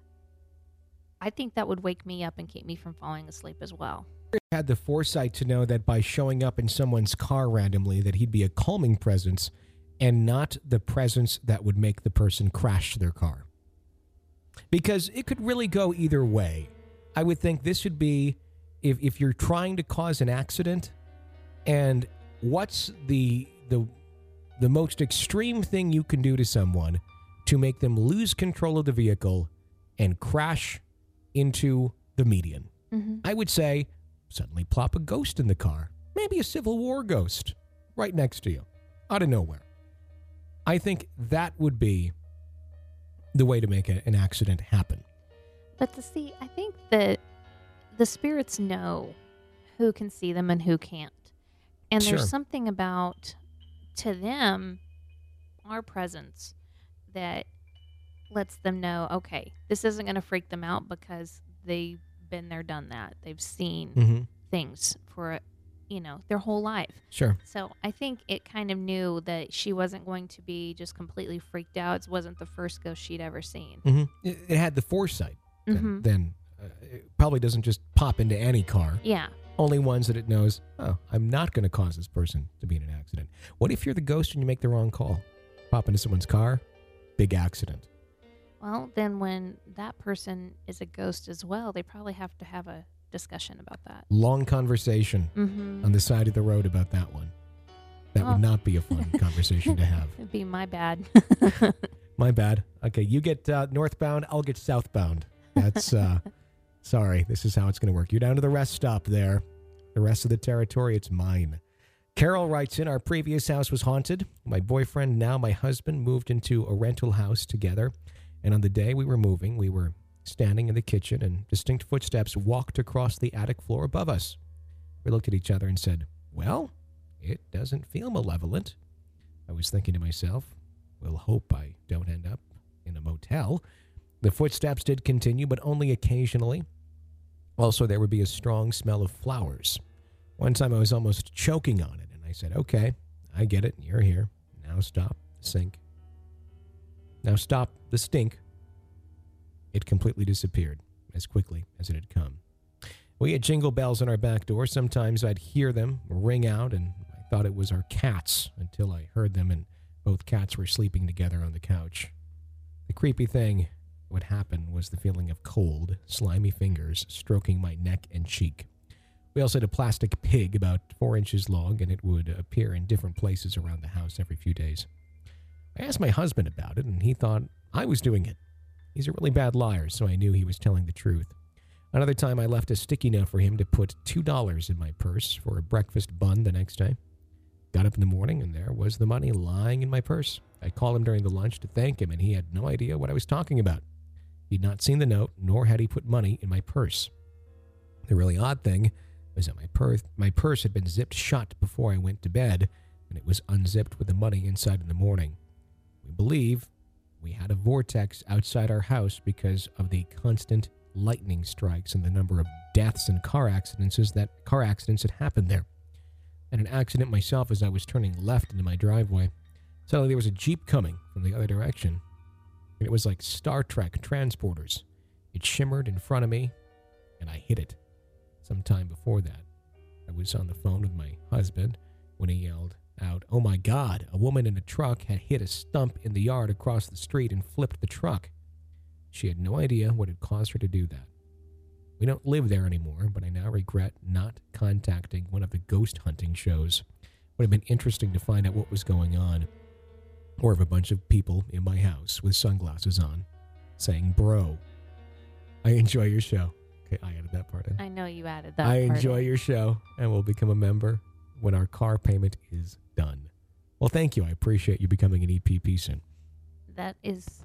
I think that would wake me up and keep me from falling asleep as well. Had the foresight to know that by showing up in someone's car randomly that he'd be a calming presence and not the presence that would make the person crash their car. Because it could really go either way. I would think this should be if if you're trying to cause an accident and what's the the the most extreme thing you can do to someone to make them lose control of the vehicle and crash into the median. Mm-hmm. I would say suddenly plop a ghost in the car, maybe a Civil War ghost right next to you, out of nowhere. I think that would be the way to make a, an accident happen. But to see, I think that the spirits know who can see them and who can't. And Sure. there's something about, to them, our presence that lets them know, okay, this isn't going to freak them out because they've been there, done that. They've seen Mm-hmm. things for, you know, their whole life. Sure. So I think it kind of knew that she wasn't going to be just completely freaked out. It wasn't the first ghost she'd ever seen. Mm-hmm. It, it had the foresight. Then, Mhm. then uh, it probably doesn't just pop into any car. Yeah. Only ones that it knows, oh, I'm not going to cause this person to be in an accident. What if you're the ghost and you make the wrong call? Pop into someone's car, big accident. Well, then when that person is a ghost as well, they probably have to have a discussion about that. Long conversation Mm-hmm. on the side of the road about that one. That Oh. would not be a fun conversation to have. It'd be my bad. My bad. Okay, you get uh, northbound, I'll get southbound. That's, uh, sorry, this is how it's going to work. You're down to the rest stop there. The rest of the territory, it's mine. Carol writes in, our previous house was haunted. My boyfriend, now my husband, moved into a rental house together. And on the day we were moving, we were standing in the kitchen and distinct footsteps walked across the attic floor above us. We looked at each other and said, well, it doesn't feel malevolent. I was thinking to myself, we'll hope I don't end up in a motel. The footsteps did continue, but only occasionally. Also, there would be a strong smell of flowers. One time I was almost choking on it, and I said, okay, I get it. You're here. Now stop the sink. Now stop the stink. It completely disappeared as quickly as it had come. We had jingle bells on our back door. Sometimes I'd hear them ring out, and I thought it was our cats until I heard them, and both cats were sleeping together on the couch. The creepy thing, what happened, was the feeling of cold, slimy fingers stroking my neck and cheek. We also had a plastic pig about four inches long, and it would appear in different places around the house every few days. I asked my husband about it, and he thought I was doing it. He's a really bad liar, so I knew he was telling the truth. Another time, I left a sticky note for him to put two dollars in my purse for a breakfast bun the next day. Got up in the morning, and there was the money lying in my purse. I called him during the lunch to thank him, and he had no idea what I was talking about. He'd not seen the note, nor had he put money in my purse. The really odd thing was that my, purse, my purse had been zipped shut before I went to bed, and it was unzipped with the money inside in the morning. We believe we had a vortex outside our house because of the constant lightning strikes and the number of deaths and car accidents that car accidents had happened there. I had an accident myself as I was turning left into my driveway. Suddenly there was a Jeep coming from the other direction, and it was like Star Trek transporters. It shimmered in front of me, and I hit it. Some time before that, I was on the phone with my husband when he yelled out, "Oh my God, a woman in a truck had hit a stump in the yard across the street and flipped the truck." She had no idea what had caused her to do that. We don't live there anymore, but I now regret not contacting one of the ghost hunting shows. Would have been interesting to find out what was going on. Or if a bunch of people in my house with sunglasses on saying, "Bro, I enjoy your show." Okay, I added that part in. I know you added that I part enjoy in. your show and will become a member when our car payment is done. Well, thank you. I appreciate you becoming an E P P soon. That is...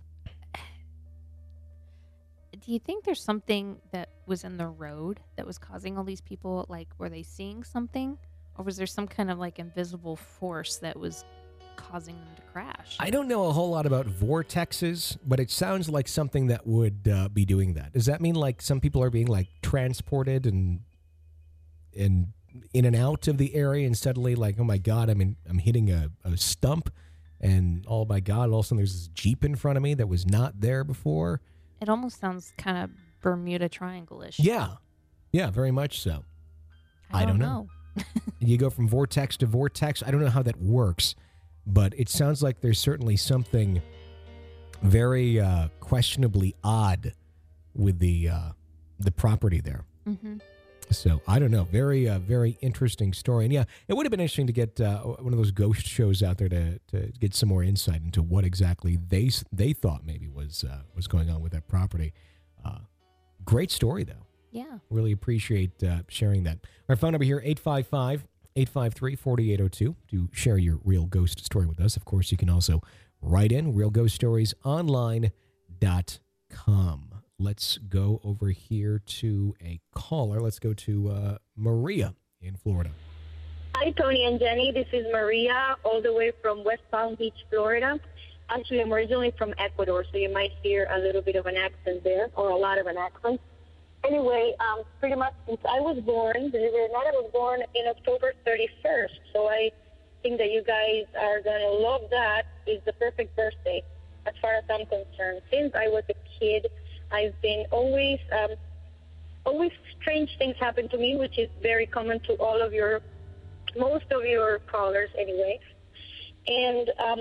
Do you think there's something that was in the road that was causing all these people, like, were they seeing something? Or was there some kind of, like, invisible force that was causing them to crash? I don't know a whole lot about vortexes, but it sounds like something that would uh, be doing that. Does that mean, like, some people are being, like, transported and and in and out of the area, and suddenly, like, oh my God, I'm in, I'm hitting a, a stump, and oh my God, all of a sudden there's this Jeep in front of me that was not there before? It almost sounds kind of Bermuda Triangle-ish. Yeah. Yeah, very much so. I don't, I don't know. know. You go from vortex to vortex. I don't know how that works, but it sounds like there's certainly something very uh, questionably odd with the uh, the property there. Mm-hmm. So I don't know. Very, uh, very interesting story. And yeah, it would have been interesting to get uh, one of those ghost shows out there to, to get some more insight into what exactly they they thought maybe was uh, was going on with that property. Uh, great story, though. Yeah. Really appreciate uh, sharing that. Our phone number here, eight five five, eight five three, four eight zero two, to share your real ghost story with us. Of course, you can also write in real ghost stories online dot com. Let's go over here to a caller. Let's go to uh, Maria in Florida. Hi, Tony and Jenny. This is Maria, all the way from West Palm Beach, Florida. Actually, I'm originally from Ecuador, so you might hear a little bit of an accent there, or a lot of an accent. Anyway, um, pretty much since I was born, believe it or not, I was born in October thirty-first, so I think that you guys are going to love that. It's the perfect birthday, as far as I'm concerned. Since I was a kid, I've been always, um, always strange things happen to me, which is very common to all of your, most of your callers anyway. And um,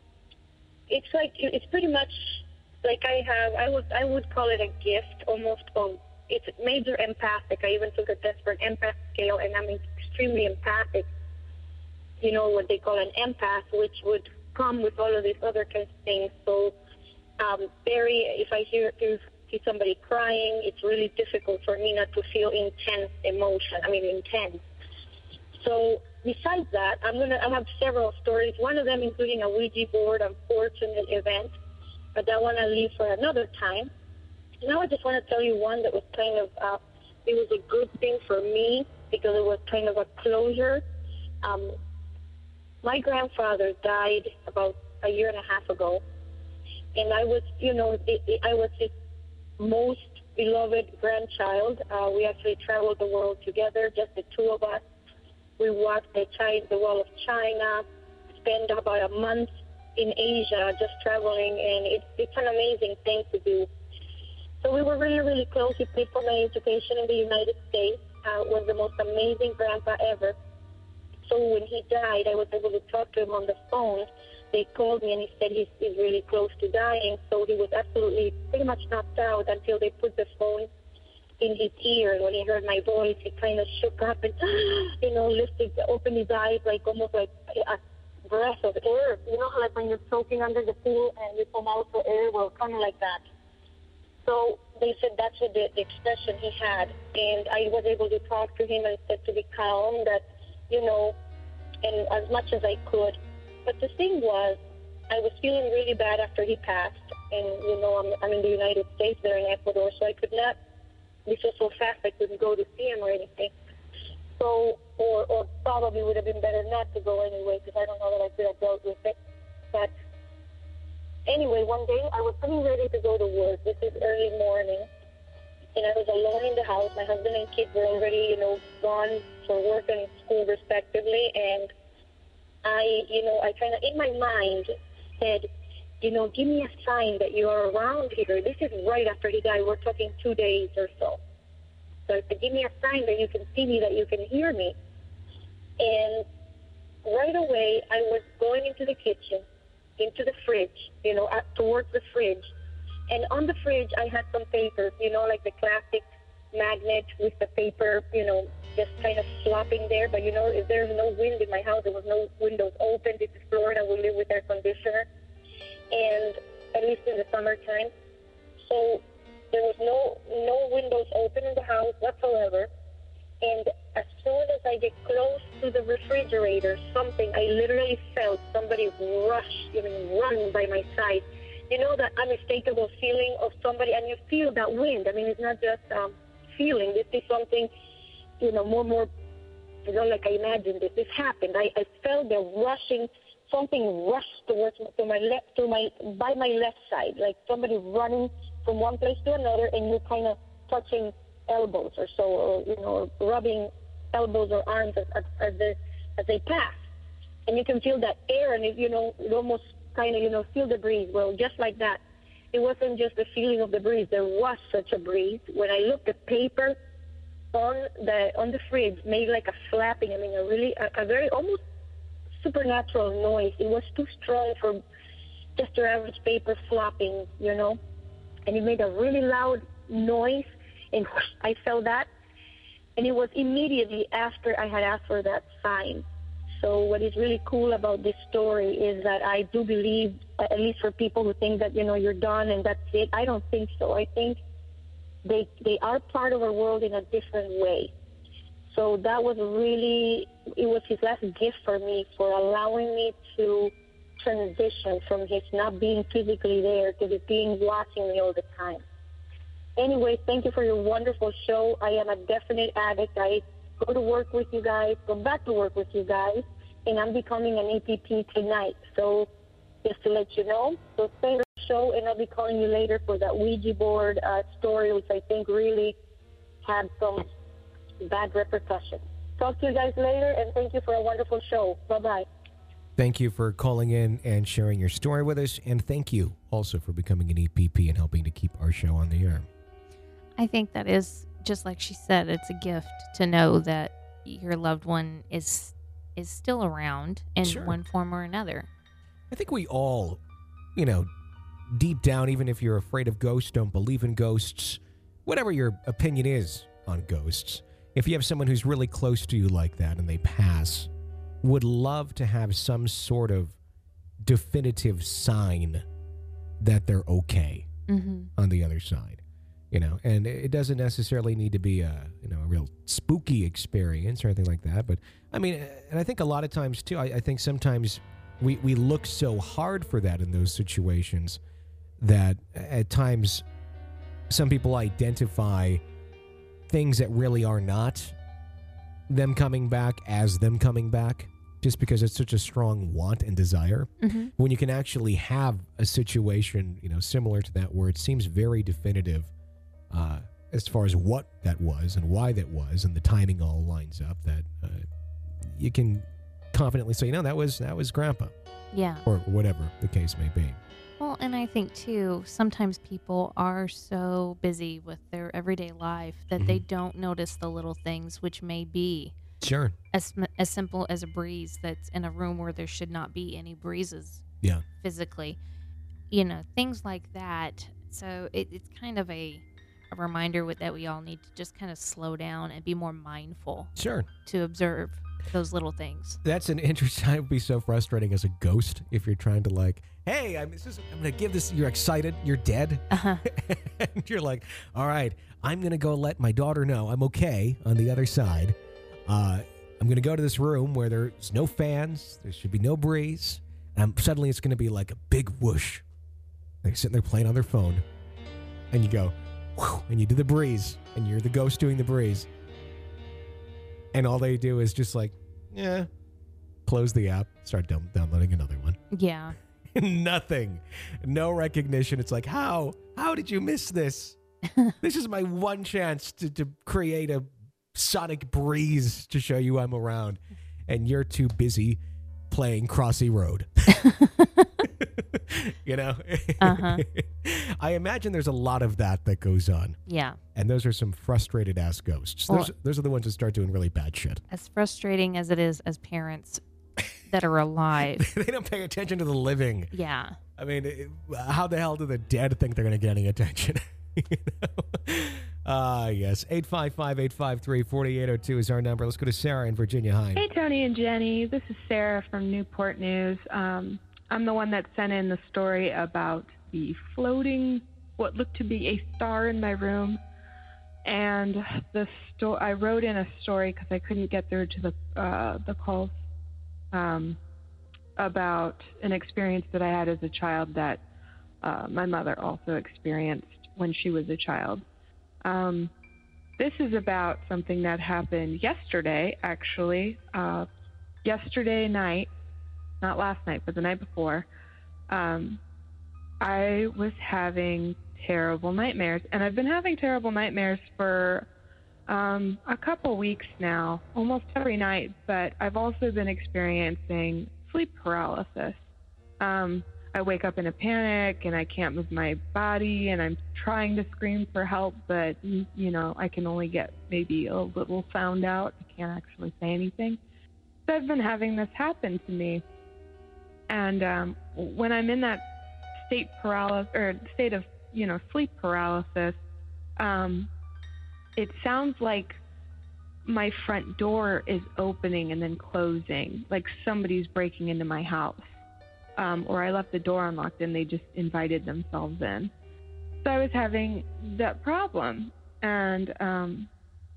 it's like, it's pretty much like I have, I would, I would call it a gift almost. Of, it's major empathic. I even took a test for an empath scale, and I'm extremely empathic. you know, what they call an empath, which would come with all of these other kinds of things. So um, very, if I hear if see somebody crying, it's really difficult for me not to feel intense emotion. I mean, intense. So besides that, I'm gonna I have several stories. One of them including a Ouija board, unfortunate event, but that one I'll leave for another time. Now I just want to tell you one that was kind of uh, it was a good thing for me because it was kind of a closure. Um, my grandfather died about a year and a half ago, and I was, you know, it, it, I was his most beloved grandchild. Uh, we actually traveled the world together, just the two of us. We walked the, China, the Wall of China, spent about a month in Asia just traveling, and it, it's an amazing thing to do. So we were really, really close. He paid for my education in the United States, uh, was the most amazing grandpa ever. So when he died, I was able to talk to him on the phone. They called me and he said he's, he's really close to dying. So he was absolutely pretty much knocked out until they put the phone in his ear. And when he heard my voice, he kind of shook up and, you know, lifted, opened his eyes like almost like a breath of air. You know how like when you're choking under the pool and you come out for air? Well, kind of like that. So they said that's what the, the expression he had. And I was able to talk to him and said to be calm, that, you know, and as much as I could. But the thing was, I was feeling really bad after he passed. And, you know, I'm, I'm in the United States, they're in Ecuador, so I could not, this was so fast I couldn't go to see him or anything. So, or, or probably would have been better not to go anyway, because I don't know that I could have dealt with it. But anyway, one day I was getting ready to go to work. This is early morning, and I was alone in the house. My husband and kids were already, you know, gone for work and school respectively, and I, you know, I kind of, in my mind, said, you know, give me a sign that you are around here. This is right after he died. We're talking two days or so. So I said, give me a sign that you can see me, that you can hear me. And right away, I was going into the kitchen, into the fridge, you know, up towards the fridge. And on the fridge, I had some papers, you know, like the classic magnet with the paper, you know, just kind of flopping there. But, you know, if there's no wind in my house, there was no windows open. This is Florida. We live with air conditioner, and at least in the summertime. So there was no no windows open in the house whatsoever. And as soon as I get close to the refrigerator, something, I literally felt somebody rush, you know, run by my side. You know, that unmistakable feeling of somebody, and you feel that wind. I mean, it's not just um, feeling. This is something, you know, more, more, you know, like I imagined this. This happened. I, I felt the rushing, something rushed towards to my left, to my, by my left side, like somebody running from one place to another, and you're kind of touching elbows or so, or, you know, rubbing elbows or arms as, as, as, they, as they pass. And you can feel that air, and, it, you know, it almost kind of, you know, feel the breeze. Well, just like that. It wasn't just the feeling of the breeze. There was such a breeze. When I looked, the paper on the on the fridge made like a flapping. I mean, a really, a, a very almost supernatural noise. It was too strong for just your average paper flopping, you know. And it made a really loud noise, and whoosh, I felt that. And it was immediately after I had asked for that sign. So what is really cool about this story is that I do believe, at least for people who think that, you know, you're done and that's it, I don't think so. I think they they are part of our world in a different way. So that was really, it was his last gift for me, for allowing me to transition from his not being physically there to the being watching me all the time. Anyway, thank you for your wonderful show. I am a definite addict. I go to work with you guys, go back to work with you guys, and I'm becoming an A P P tonight. So just to let you know, so stay on the show, and I'll be calling you later for that Ouija board uh, story, which I think really had some bad repercussions. Talk to you guys later, and thank you for a wonderful show. Bye-bye. Thank you for calling in and sharing your story with us, and thank you also for becoming an E P P and helping to keep our show on the air. I think that is, just like she said, it's a gift to know that your loved one is is still around in Sure. one form or another. I think we all, you know, deep down, even if you're afraid of ghosts, don't believe in ghosts, whatever your opinion is on ghosts, if you have someone who's really close to you like that and they pass, would love to have some sort of definitive sign that they're okay Mm-hmm. on the other side, you know, and it doesn't necessarily need to be a, you know, a real spooky experience or anything like that. But I mean, and I think a lot of times too, I, I think sometimes we, we look so hard for that in those situations that at times some people identify things that really are not them coming back as them coming back, just because it's such a strong want and desire. Mm-hmm. When you can actually have a situation, you know, similar to that, where it seems very definitive uh, as far as what that was and why that was, and the timing all lines up, that uh, you can confidently say, no, that was that was Grandpa, Yeah. or whatever the case may be. Well, and I think too, sometimes people are so busy with their everyday life that Mm-hmm. they don't notice the little things, which may be Sure. as as simple as a breeze that's in a room where there should not be any breezes Yeah. physically, you know, things like that. So it, it's kind of a, a reminder with, that we all need to just kind of slow down and be more mindful Sure. to observe those little things. That's an interesting. It would be so frustrating as a ghost if you're trying to, like, hey, I'm, this is, I'm going to give this. You're excited. You're dead. Uh-huh. And you're like, all right, I'm going to go let my daughter know I'm okay on the other side. Uh, I'm going to go to this room where there's no fans. There should be no breeze. And I'm, suddenly it's going to be like a big whoosh. They're sitting there playing on their phone. And you go, whew, and you do the breeze. And you're the ghost doing the breeze. And all they do is just like, yeah, close the app, start down- downloading another one. Yeah. Nothing. No recognition. It's like, how? How did you miss this? This is my one chance to, to create a sonic breeze to show you I'm around. And you're too busy playing Crossy Road. You know? Uh-huh. I imagine there's a lot of that that goes on. Yeah. And those are some frustrated ass ghosts. Well- Those, those are the ones that start doing really bad shit. As frustrating as it is as parents that are alive. They don't pay attention to the living. Yeah. I mean, it, how the hell do the dead think they're going to get any attention? You know? Uh, yes. eight five five, eight five three, four eight zero two is our number. Let's go to Sarah in Virginia. Hi. Hey, Tony and Jenny. This is Sarah from Newport News. Um, I'm the one that sent in the story about the floating, what looked to be a star in my room. And the sto- I wrote in a story because I couldn't get through to the uh, the calls um, about an experience that I had as a child that uh, my mother also experienced when she was a child. Um, this is about something that happened yesterday, actually. Uh, yesterday night, not last night, but the night before, um, I was having terrible nightmares. And I've been having terrible nightmares for um, a couple weeks now, almost every night. But I've also been experiencing sleep paralysis. Um, I wake up in a panic and I can't move my body and I'm trying to scream for help, but, you know, I can only get maybe a little sound out. I can't actually say anything. So I've been having this happen to me. And um, when I'm in that state paralysis or state of, you know, sleep paralysis, um, it sounds like my front door is opening and then closing, like somebody's breaking into my house. Um, or I left the door unlocked and they just invited themselves in. So I was having that problem. And um,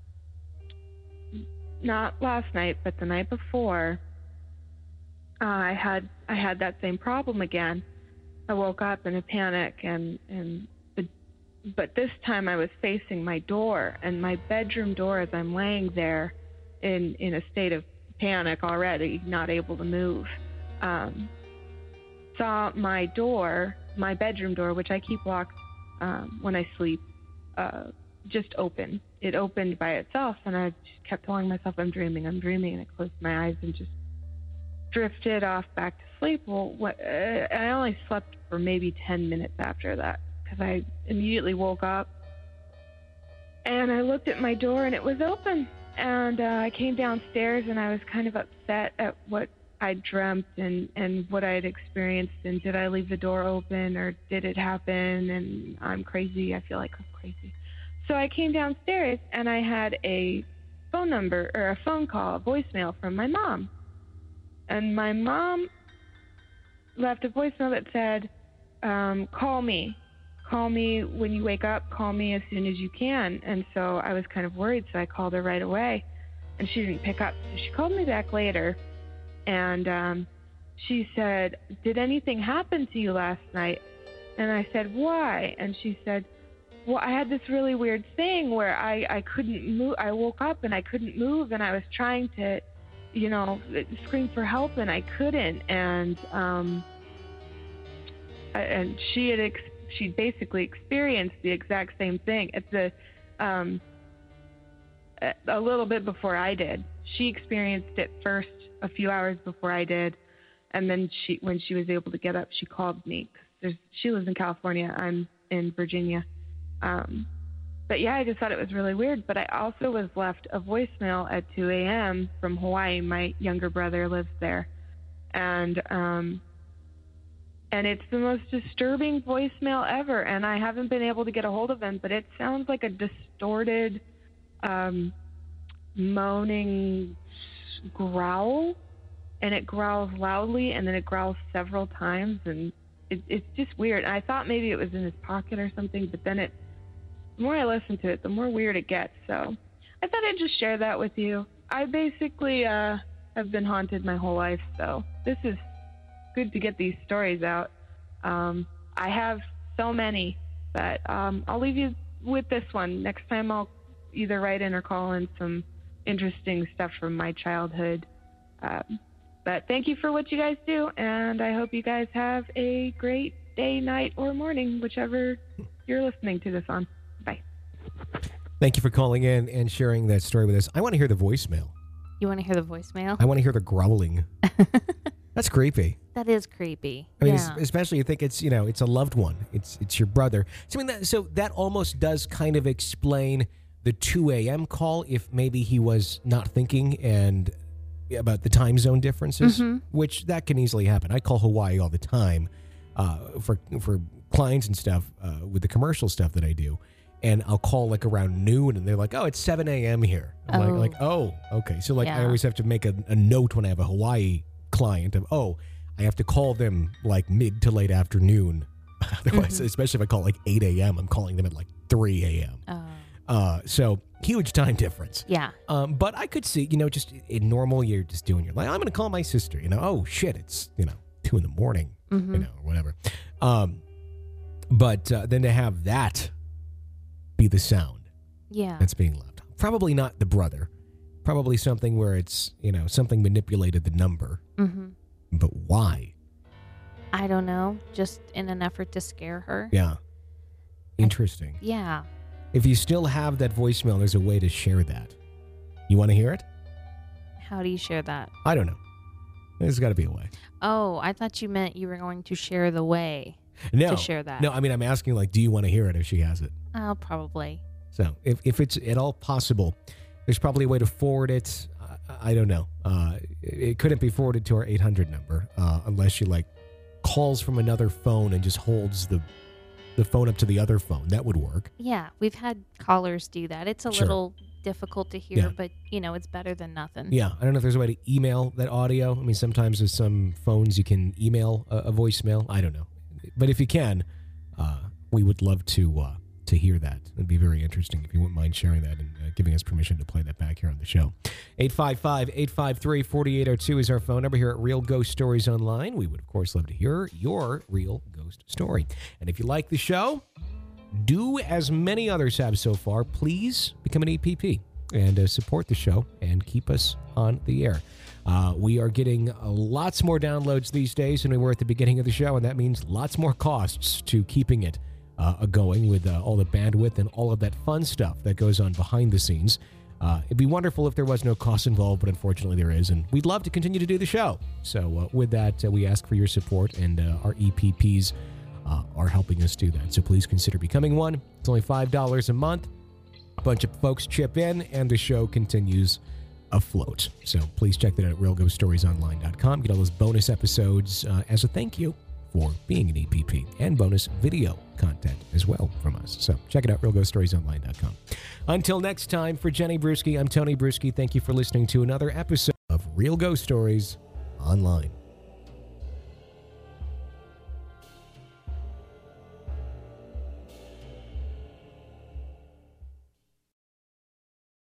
not last night, but the night before, uh, I had I had that same problem again. I woke up in a panic, and, and the, but this time I was facing my door, and my bedroom door, as I'm laying there in, in a state of panic already, not able to move, um, saw my door, my bedroom door, which I keep locked um, when I sleep, uh, just open. It opened by itself, and I just kept telling myself, I'm dreaming, I'm dreaming, and I closed my eyes and just drifted off back to sleep. Well, what, uh, I only slept for maybe ten minutes after that, because I immediately woke up, and I looked at my door, and it was open, and uh, I came downstairs, and I was kind of upset at what I dreamt and, and what I had experienced, and did I leave the door open or did it happen? And I'm crazy. I feel like I'm crazy. So I came downstairs and I had a phone number or a phone call, a voicemail from my mom. And my mom left a voicemail that said, um, call me. Call me when you wake up. Call me as soon as you can. And so I was kind of worried, so I called her right away. And she didn't pick up. So she called me back later. And um, she said, did anything happen to you last night? And I said, why? And she said, well, I had this really weird thing where I, I couldn't move. I woke up and I couldn't move, and I was trying to, you know, scream for help, and I couldn't. And um, and she had ex- she basically experienced the exact same thing. It's a um, a little bit before I did. She experienced it first, a few hours before I did, and then she, when she was able to get up, she called me. There's, she lives in California. I'm in Virginia. Um, but yeah, I just thought it was really weird. But I also was left a voicemail at two a.m. from Hawaii. My younger brother lives there. And, um, and it's the most disturbing voicemail ever. And I haven't been able to get a hold of him, but it sounds like a distorted, um, moaning growl. And it growls loudly, and then it growls several times. And it, it's just weird. I thought maybe it was in his pocket or something, but then it, the more I listen to it, the more weird it gets. So I thought I'd just share that with you. I basically uh, have been haunted my whole life, so this is good to get these stories out. Um, I have so many, but um, I'll leave you with this one. Next time I'll either write in or call in some interesting stuff from my childhood. Um, but thank you for what you guys do, and I hope you guys have a great day, night, or morning, whichever you're listening to this on. Bye. Thank you for calling in and sharing that story with us. I want to hear the voicemail. You want to hear the voicemail? I want to hear the growling. That's creepy. That is creepy. I mean, yeah. especially you think it's, you know, it's a loved one. It's it's your brother. So I mean, that, so that almost does kind of explain the two a.m. call if maybe he was not thinking and about the time zone differences, mm-hmm. which that can easily happen. I call Hawaii all the time uh, for for clients and stuff uh, with the commercial stuff that I do. And I'll call like around noon, and they're like, "Oh, it's seven a.m. here." I'm oh. like, like, "Oh, okay." So like, yeah. I always have to make a, a note when I have a Hawaii client of, "Oh, I have to call them like mid to late afternoon." Otherwise, mm-hmm. especially if I call like eight a.m., I'm calling them at like three a.m. Oh. Uh, so huge time difference. Yeah. Um, but I could see, you know, just in normal, you're just doing your like, I'm going to call my sister. You know, oh shit, it's you know two in the morning. Mm-hmm. You know, or whatever. Um, but uh, then to have that be the sound yeah. that's being left. Probably not the brother. Probably something where it's, you know, something manipulated the number. Mm-hmm. But why? I don't know. Just in an effort to scare her. Yeah. Interesting. I, yeah. If you still have that voicemail, there's a way to share that. You want to hear it? How do you share that? I don't know. There's got to be a way. Oh, I thought you meant you were going to share the way no, to share that. No, I mean, I'm asking, like, do you want to hear it if she has it? Oh, probably. So if, if it's at all possible, there's probably a way to forward it. I, I don't know. Uh, it, it couldn't be forwarded to our eight hundred number uh, unless she, like, calls from another phone and just holds the the phone up to the other phone. That would work. Yeah, we've had callers do that. It's a Sure. little difficult to hear, Yeah. but, you know, it's better than nothing. Yeah, I don't know if there's a way to email that audio. I mean, sometimes with some phones you can email a, a voicemail. I don't know. But if you can, uh, we would love to uh, to hear that. It'd be very interesting if you wouldn't mind sharing that and uh, giving us permission to play that back here on the show. eight five five, eight five three, four eight zero two is our phone number here at Real Ghost Stories Online. We would, of course, love to hear your real ghost story. And if you like the show, do as many others have so far. Please become an E P P and uh, support the show and keep us on the air. Uh, we are getting uh, lots more downloads these days than we were at the beginning of the show, and that means lots more costs to keeping it uh, going with uh, all the bandwidth and all of that fun stuff that goes on behind the scenes. Uh, it'd be wonderful if there was no cost involved, but unfortunately there is, and we'd love to continue to do the show. So uh, with that, uh, we ask for your support, and uh, our E P Ps uh, are helping us do that. So please consider becoming one. It's only five dollars a month. A bunch of folks chip in, and the show continues afloat. So please check that out at real ghost stories online dot com. Get all those bonus episodes uh, as a thank you for being an E P P, and bonus video content as well from us. So check it out, real ghost stories online dot com. Until next time, for Jenny Bruschi, I'm Tony Bruschi. Thank you for listening to another episode of Real Ghost Stories online.